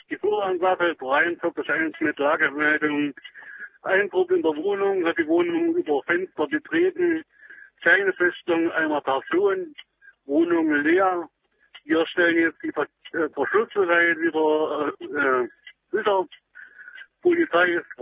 Die Voransache 43.1 mit Lagemeldung. Einbruch in der Wohnung, hat die Wohnung über Fenster betreten. Keine Festung einer Person. Wohnung leer. Wir stellen jetzt die Verschlusssicherheit wieder sicher. Polizei ist